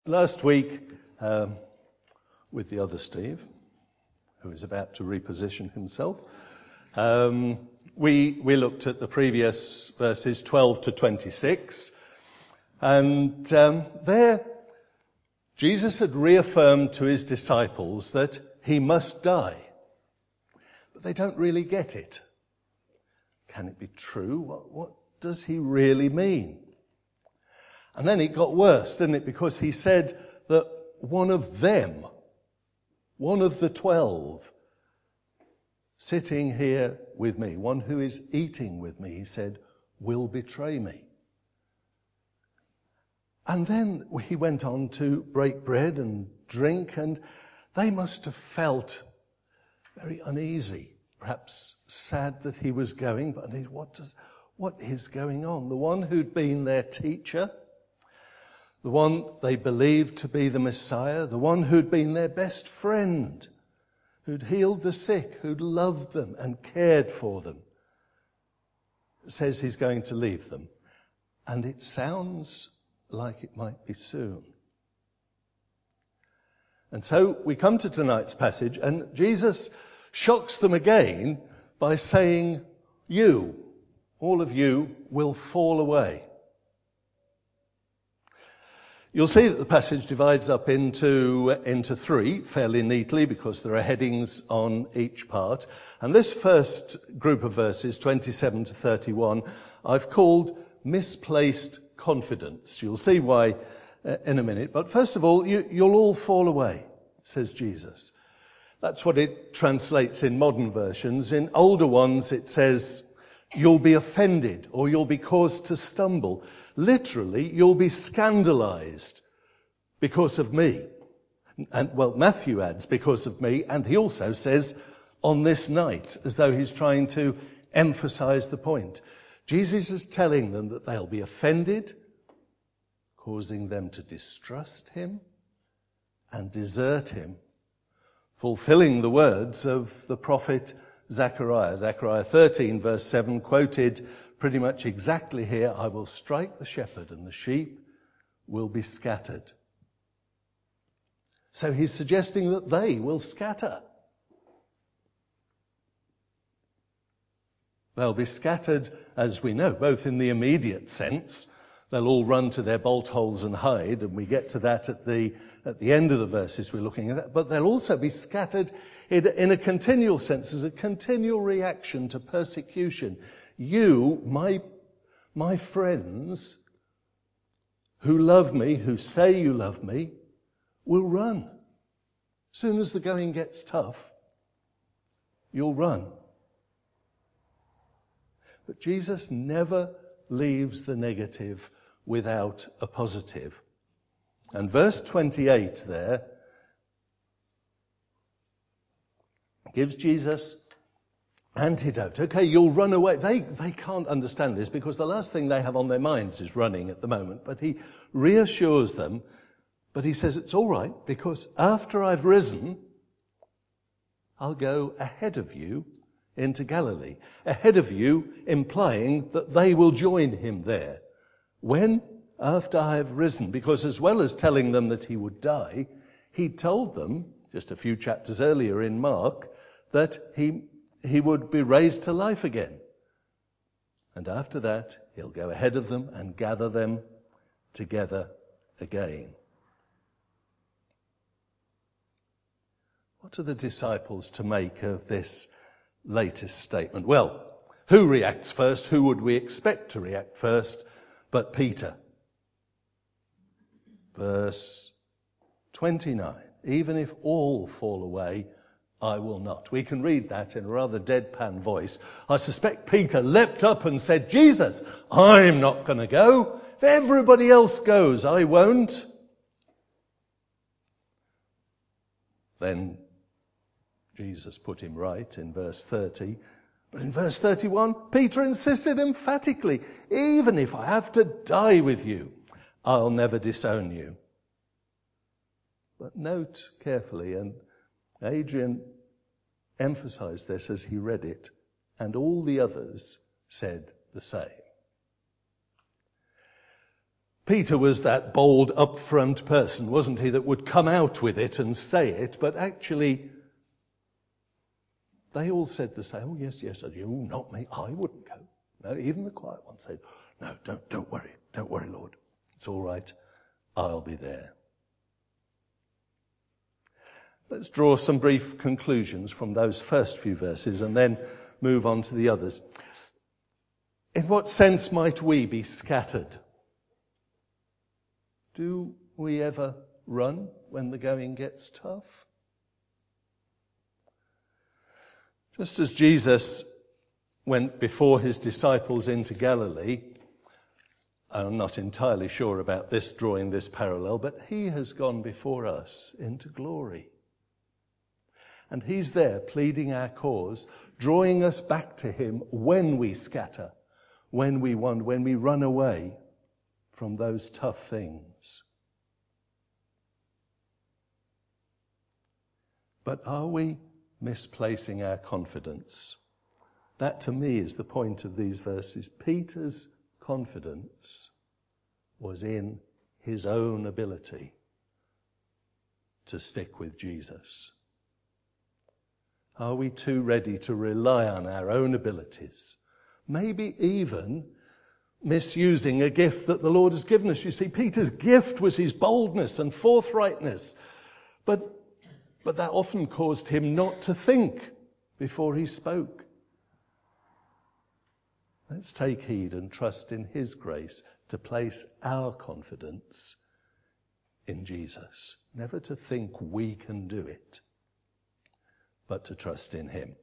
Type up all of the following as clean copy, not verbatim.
Last week, with the other Steve, who is about to reposition himself, we looked at the previous verses 12 to 26, and there Jesus had reaffirmed to his disciples that he must die. But they don't really get it. Can it be true? What does he really mean? And then it got worse, didn't it? Because he said that one of them, one of the 12, sitting here with me, one who is eating with me, he said, will betray me. And then he went on to break bread and drink, and they must have felt very uneasy, perhaps sad that he was going, but what is going on? The one who'd been their teacher, the one they believed to be the Messiah, the one who'd been their best friend, who'd healed the sick, who'd loved them and cared for them, says he's going to leave them. And it sounds like it might be soon. And so we come to tonight's passage, and Jesus shocks them again by saying, you, all of you, will fall away. You'll see that the passage divides up into three fairly neatly because there are headings on each part. And this first group of verses, 27 to 31, I've called misplaced confidence. You'll see why in a minute. But first of all, you'll all fall away, says Jesus. That's what it translates in modern versions. In older ones, it says, you'll be offended or you'll be caused to stumble. Literally, you'll be scandalized because of me. And, well, Matthew adds, because of me, and he also says, on this night, as though he's trying to emphasize the point. Jesus is telling them that they'll be offended, causing them to distrust him and desert him, fulfilling the words of the prophet Zechariah. Zechariah 13, verse 7, quoted pretty much exactly here, I will strike the shepherd and the sheep will be scattered. So he's suggesting that they will scatter. They'll be scattered, as we know, both in the immediate sense. They'll all run to their bolt holes and hide, and we get to that at the end of the verses we're looking at. But they'll also be scattered in a continual sense, as a continual reaction to persecution. You, my friends, who love me, who say you love me, will run. As soon as the going gets tough, you'll run. But Jesus never leaves the negative without a positive. And verse 28 there gives Jesus antidote. Okay, you'll run away. They can't understand this because the last thing they have on their minds is running at the moment. But he reassures them, but he says it's all right because after I've risen, I'll go ahead of you into Galilee. Ahead of you, implying that they will join him there. When? After I have risen. Because as well as telling them that he would die, he told them, just a few chapters earlier in Mark, that he would be raised to life again. And after that, he'll go ahead of them and gather them together again. What are the disciples to make of this latest statement? Well, who reacts first? Who would we expect to react first but Peter? Verse 29, even if all fall away, I will not. We can read that in a rather deadpan voice. I suspect Peter leapt up and said, Jesus, I'm not going to go. If everybody else goes, I won't. Then Jesus put him right in verse 30. But in verse 31, Peter insisted emphatically, even if I have to die with you, I'll never disown you. But note carefully, and Adrian emphasized this as he read it, and all the others said the same. Peter was that bold, upfront person, wasn't he, that would come out with it and say it, but actually they all said the same. Oh, yes, you, not me, I wouldn't go. No, even the quiet ones said, no, don't worry, Lord. It's all right, I'll be there. Let's draw some brief conclusions from those first few verses and then move on to the others. In what sense might we be scattered? Do we ever run when the going gets tough? Just as Jesus went before his disciples into Galilee, I'm not entirely sure about this, drawing this parallel, but he has gone before us into glory. And he's there pleading our cause, drawing us back to him when we scatter, when we wander, when we run away from those tough things. But are we misplacing our confidence? That to me is the point of these verses. Peter's confidence was in his own ability to stick with Jesus. Are we too ready to rely on our own abilities? Maybe even misusing a gift that the Lord has given us. You see, Peter's gift was his boldness and forthrightness, but that often caused him not to think before he spoke. Let's take heed and trust in his grace to place our confidence in Jesus. Never to think we can do it, but to trust in him.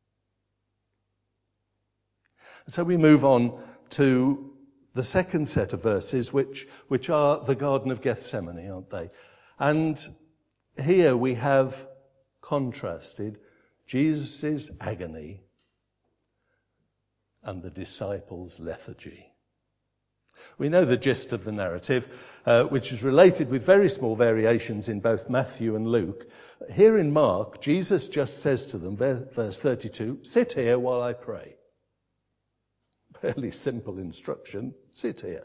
So we move on to the second set of verses, which are the Garden of Gethsemane, aren't they? And here we have contrasted Jesus' agony and the disciples' lethargy. We know the gist of the narrative, which is related with very small variations in both Matthew and Luke. Here in Mark, Jesus just says to them, verse 32, "Sit here while I pray." Fairly simple instruction, sit here.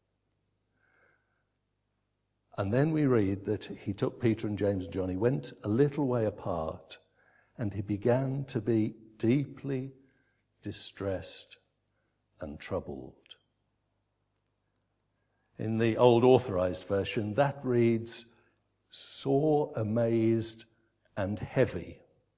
And then we read that he took Peter and James and John, he went a little way apart, and he began to be deeply distressed and troubled. In the old authorized version, that reads, sore, amazed, and heavy.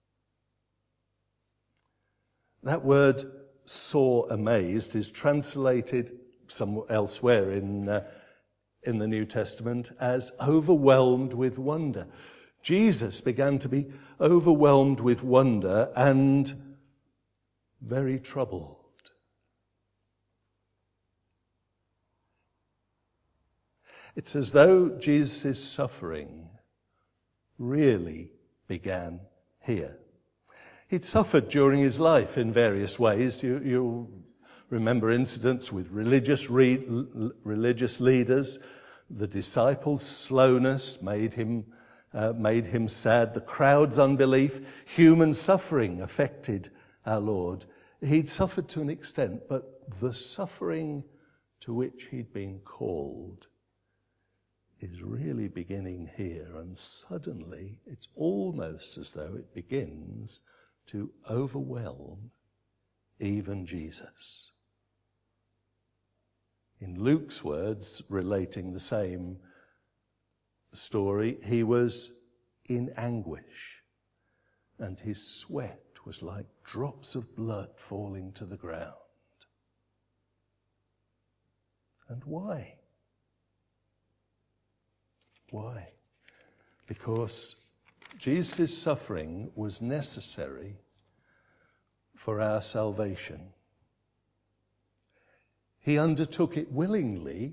That word, sore, amazed, is translated somewhere elsewhere in the New Testament as overwhelmed with wonder. Jesus began to be overwhelmed with wonder and very troubled. It's as though Jesus' suffering really began here. He'd suffered during his life in various ways. You'll remember incidents with religious leaders. The disciples' slowness made him sad. The crowd's unbelief, human suffering affected our Lord. He'd suffered to an extent, but the suffering to which he'd been called is really beginning here. And suddenly, it's almost as though it begins to overwhelm even Jesus. In Luke's words, relating the same story, he was in anguish, and his sweat was like drops of blood falling to the ground. And why? Why? Because Jesus' suffering was necessary for our salvation. He undertook it willingly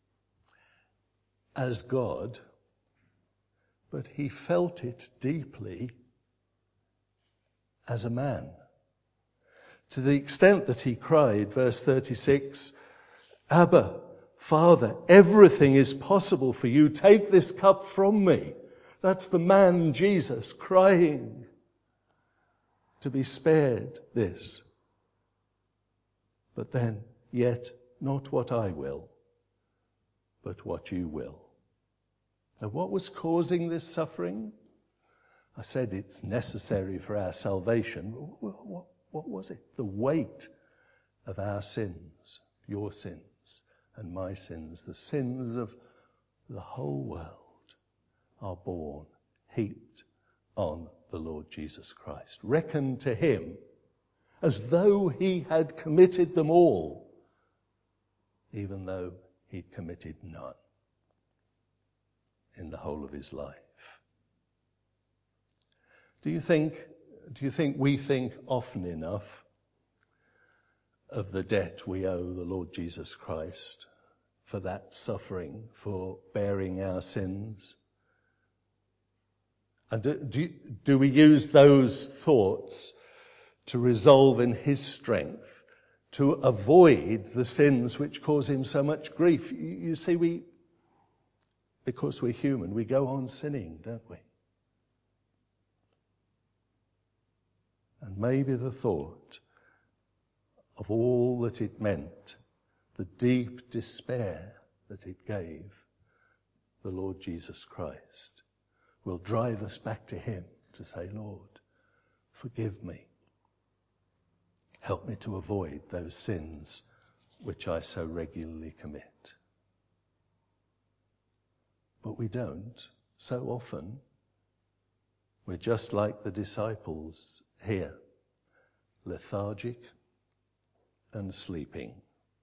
as God, but he felt it deeply as a man. To the extent that he cried, verse 36, Abba, Father, everything is possible for you. Take this cup from me. That's the man Jesus crying to be spared this. But then, yet not what I will, but what you will. Now, what was causing this suffering? I said it's necessary for our salvation. What was it? The weight of our sins, your sins and my sins, the sins of the whole world are borne, heaped on the Lord Jesus Christ, reckoned to him as though he had committed them all, even though he'd committed none in the whole of his life. Do you think we think often enough of the debt we owe the Lord Jesus Christ for that suffering, for bearing our sins? And do we use those thoughts to resolve in his strength to avoid the sins which cause him so much grief? You see, because we're human, we go on sinning, don't we? And maybe the thought of all that it meant, the deep despair that it gave the Lord Jesus Christ, will drive us back to him to say, Lord, forgive me. Help me to avoid those sins which I so regularly commit. But we don't. So often, we're just like the disciples here, lethargic and sleeping.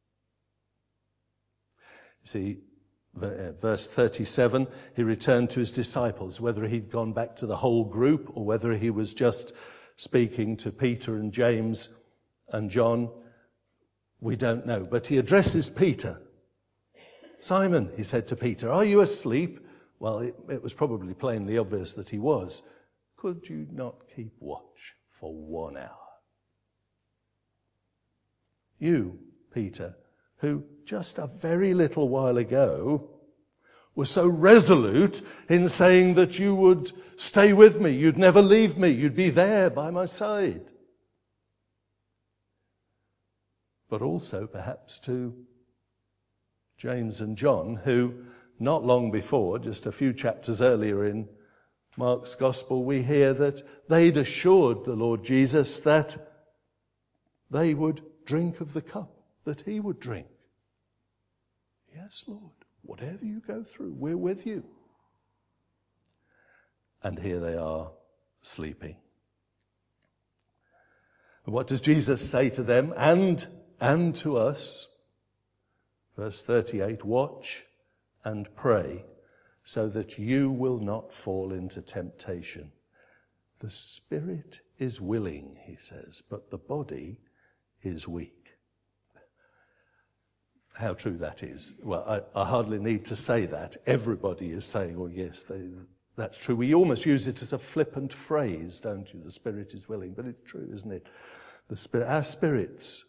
You see, verse 37, he returned to his disciples. Whether he'd gone back to the whole group or whether he was just speaking to Peter and James and John, we don't know. But he addresses Peter. Simon, he said to Peter, are you asleep? Well, it was probably plainly obvious that he was. Could you not keep watch for 1 hour? You, Peter, who just a very little while ago were so resolute in saying that you would stay with me, you'd never leave me, you'd be there by my side. But also perhaps to James and John, who not long before, just a few chapters earlier in Mark's Gospel, we hear that they'd assured the Lord Jesus that they would drink of the cup that he would drink. Yes, Lord, whatever you go through, we're with you. And here they are sleeping. And what does Jesus say to them and to us? Verse 38, watch and pray so that you will not fall into temptation. The spirit is willing, he says, but the body is weak. How true that is. Well, I hardly need to say that. Everybody is saying, oh yes, that's true. We almost use it as a flippant phrase, don't you? The spirit is willing, but it's true, isn't it? Our spirits,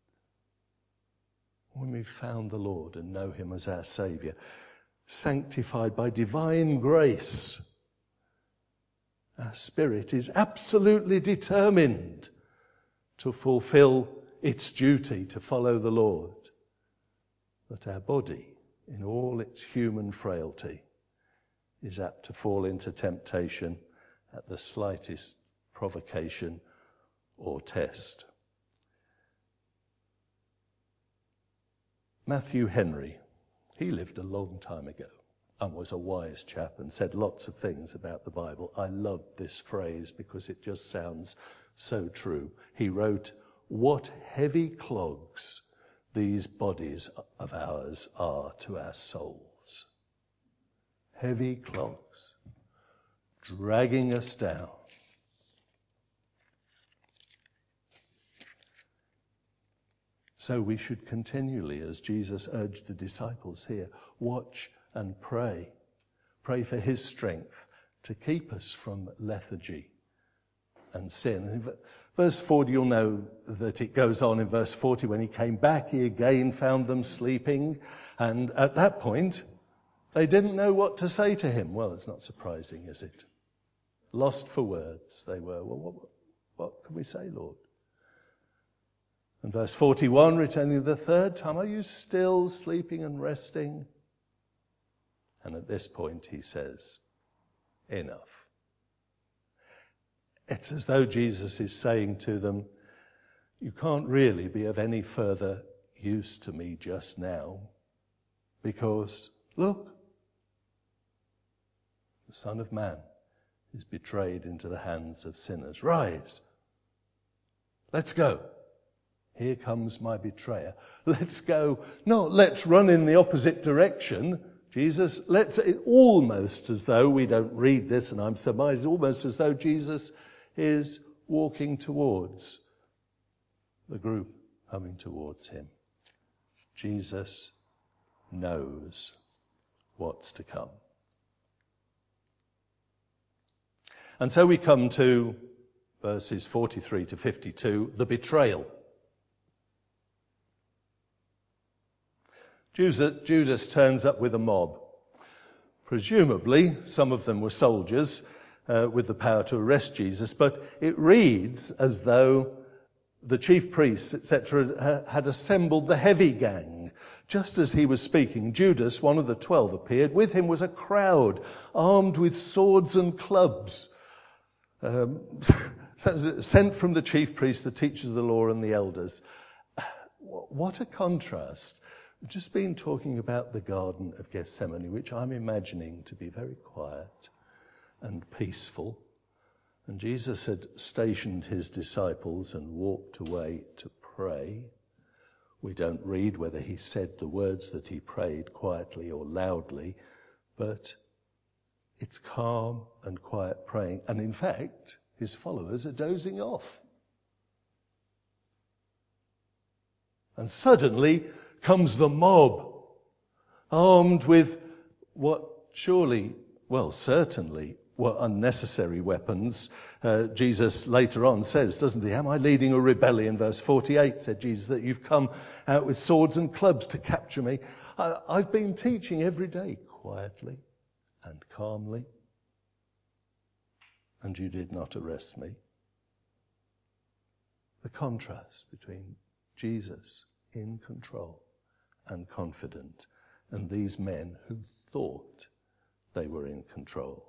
when we've found the Lord and know him as our Saviour, sanctified by divine grace, our spirit is absolutely determined to fulfill its duty to follow the Lord. But our body, in all its human frailty, is apt to fall into temptation at the slightest provocation or test. Matthew Henry, he lived a long time ago and was a wise chap and said lots of things about the Bible. I love this phrase because it just sounds so true. He wrote, "What heavy clogs these bodies of ours are to our souls." Heavy clogs, dragging us down. So we should continually, as Jesus urged the disciples here, watch and pray. Pray for his strength to keep us from lethargy and sin. In verse 40, you'll know that it goes on in verse 40. When he came back, he again found them sleeping. And at that point, they didn't know what to say to him. Well, it's not surprising, is it? Lost for words they were. Well, what can we say, Lord? And verse 41, returning the third time, are you still sleeping and resting? And at this point he says, enough. It's as though Jesus is saying to them, you can't really be of any further use to me just now, because, look, the Son of Man is betrayed into the hands of sinners. Rise, let's go. Here comes my betrayer. Let's go. No, let's run in the opposite direction. Jesus, almost as though, we don't read this and I'm surmised, almost as though Jesus is walking towards the group coming towards him. Jesus knows what's to come. And so we come to verses 43 to 52, the betrayal. Judas turns up with a mob. Presumably, some of them were soldiers with the power to arrest Jesus, but it reads as though the chief priests, etc., had assembled the heavy gang. Just as he was speaking, Judas, one of the 12, appeared. With him was a crowd armed with swords and clubs, sent from the chief priests, the teachers of the law, and the elders. What a contrast. We've just been talking about the Garden of Gethsemane, which I'm imagining to be very quiet and peaceful. And Jesus had stationed his disciples and walked away to pray. We don't read whether he said the words that he prayed quietly or loudly, but it's calm and quiet praying. And in fact, his followers are dozing off. And suddenly comes the mob, armed with what certainly were unnecessary weapons. Jesus later on says, doesn't he, am I leading a rebellion? Verse 48 said Jesus, that you've come out with swords and clubs to capture me. I've been teaching every day quietly and calmly, and you did not arrest me. The contrast between Jesus in control and confident, and these men who thought they were in control.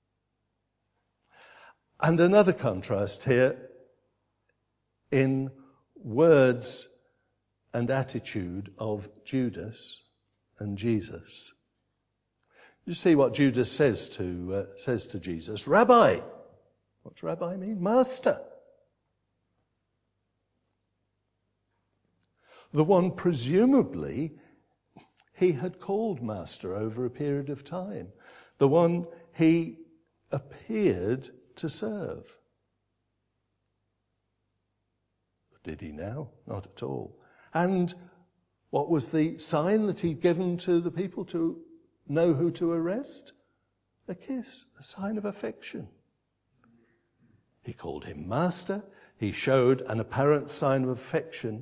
And another contrast here in words and attitude of Judas and Jesus. You see what Judas says to Jesus, Rabbi. What's Rabbi mean? Master. The one presumably he had called master over a period of time. The one he appeared to serve. But did he now? Not at all. And what was the sign that he'd given to the people to know who to arrest? A kiss, a sign of affection. He called him master. He showed an apparent sign of affection.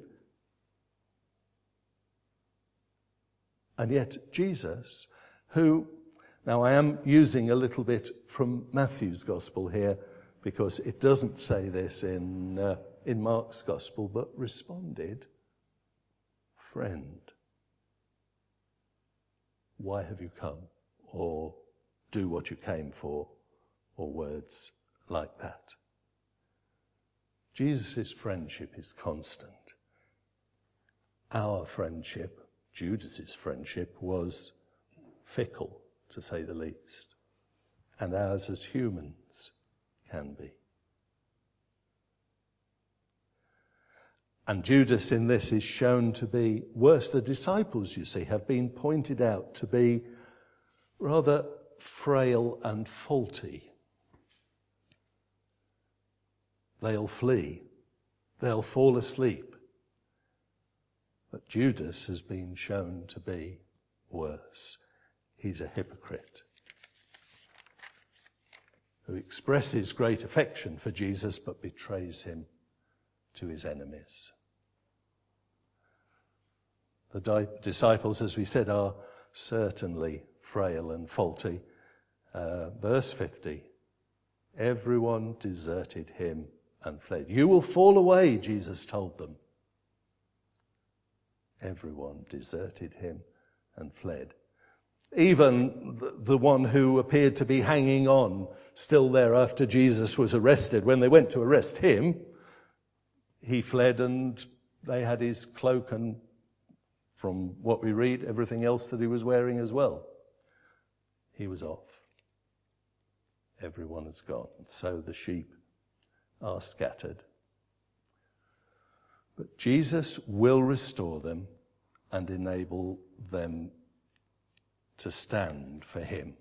And yet Jesus, who, now I am using a little bit from Matthew's gospel here, because it doesn't say this in Mark's gospel, but responded, friend, why have you come? Or do what you came for, or words like that. Jesus' friendship is constant. Our friendship, Judas's friendship, was fickle, to say the least, and ours as humans can be. And Judas in this is shown to be worse. The disciples, you see, have been pointed out to be rather frail and faulty. They'll flee. They'll fall asleep. But Judas has been shown to be worse. He's a hypocrite who expresses great affection for Jesus but betrays him to his enemies. The disciples, as we said, are certainly frail and faulty. Verse 50, everyone deserted him and fled. You will fall away, Jesus told them. Everyone deserted him and fled. Even the one who appeared to be hanging on, still there after Jesus was arrested, when they went to arrest him, he fled and they had his cloak and, from what we read, everything else that he was wearing as well. He was off. Everyone has gone. So the sheep are scattered. But Jesus will restore them and enable them to stand for him.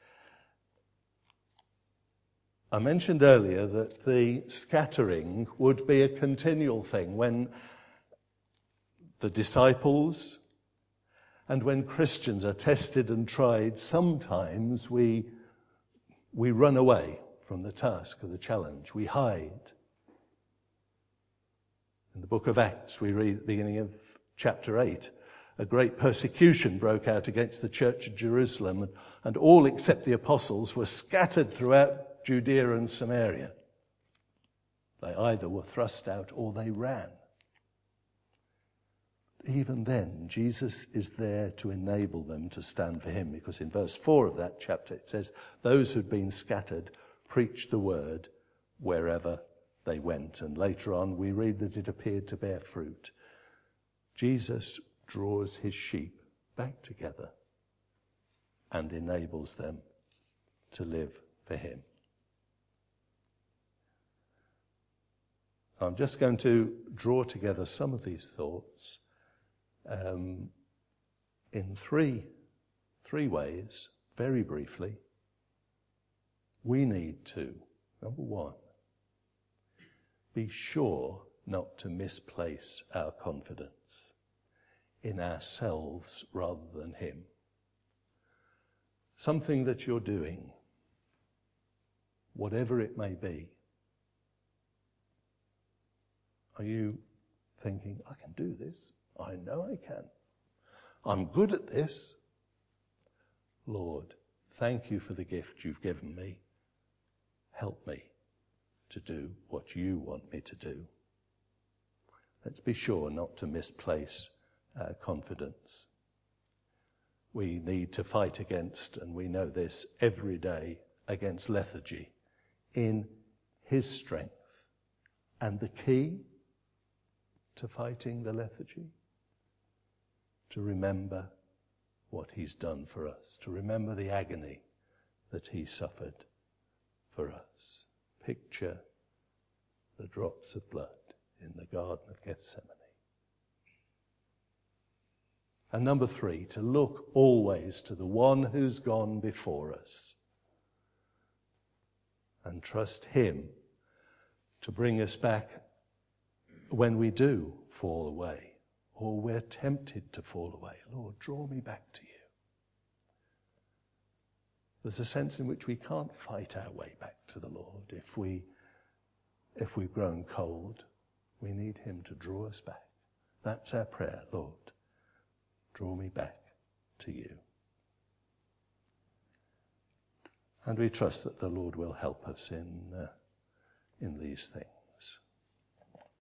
I mentioned earlier that the scattering would be a continual thing when the disciples and when Christians are tested and tried. Sometimes we run away from the task or the challenge. We hide. In the book of Acts, we read at the beginning of chapter 8, a great persecution broke out against the church of Jerusalem, and all except the apostles were scattered throughout Judea and Samaria. They either were thrust out or they ran. Even then, Jesus is there to enable them to stand for him, because in verse 4 of that chapter it says, those who'd been scattered preached the word wherever they went. And later on we read that it appeared to bear fruit. Jesus draws his sheep back together and enables them to live for him. I'm just going to draw together some of these thoughts in three ways, very briefly. We need to, number one, be sure not to misplace our confidence in ourselves rather than him. Something that you're doing, whatever it may be, are you thinking, I can do this? I know I can. I'm good at this. Lord, thank you for the gift you've given me. Help me to do what you want me to do. Let's be sure not to misplace our confidence. We need to fight against, and we know this every day, against lethargy in his strength. And the key to fighting the lethargy? To remember what he's done for us, to remember the agony that he suffered for us. Picture the drops of blood in the Garden of Gethsemane. And number 3, to look always to the one who's gone before us and trust him to bring us back when we do fall away or we're tempted to fall away. Lord, draw me back to you. There's a sense in which we can't fight our way back to the Lord. If we've grown cold, we need him to draw us back. That's our prayer, Lord. Draw me back to you. And we trust that the Lord will help us in these things.